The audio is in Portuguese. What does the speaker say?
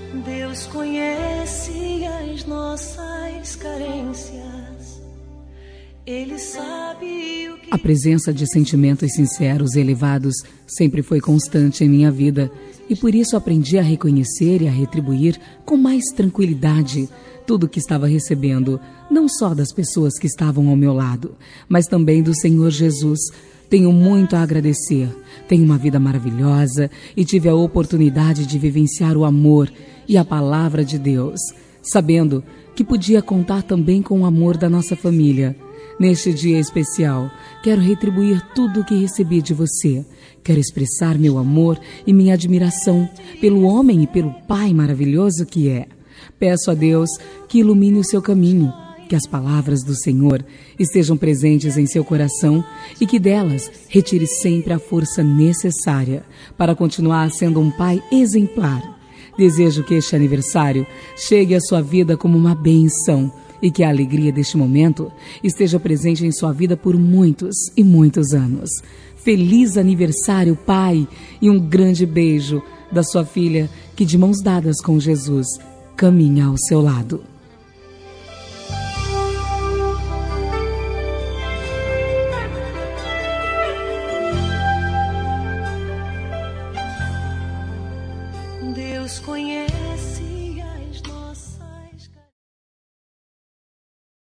Deus conhece as nossas carências. Ele sabe o que... A presença de sentimentos sinceros e elevados sempre foi constante em minha vida, e por isso aprendi a reconhecer e a retribuir com mais tranquilidade tudo o que estava recebendo, não só das pessoas que estavam ao meu lado, mas também do Senhor Jesus. Tenho muito a agradecer, tenho uma vida maravilhosa e tive a oportunidade de vivenciar o amor e a palavra de Deus, sabendo que podia contar também com o amor da nossa família. Neste dia especial, quero retribuir tudo o que recebi de você. Quero expressar meu amor e minha admiração pelo homem e pelo Pai maravilhoso que é. Peço a Deus que ilumine o seu caminho, que as palavras do Senhor estejam presentes em seu coração e que delas retire sempre a força necessária para continuar sendo um pai exemplar. Desejo que este aniversário chegue à sua vida como uma bênção e que a alegria deste momento esteja presente em sua vida por muitos e muitos anos. Feliz aniversário, pai, e um grande beijo da sua filha que, de mãos dadas com Jesus, caminha ao seu lado.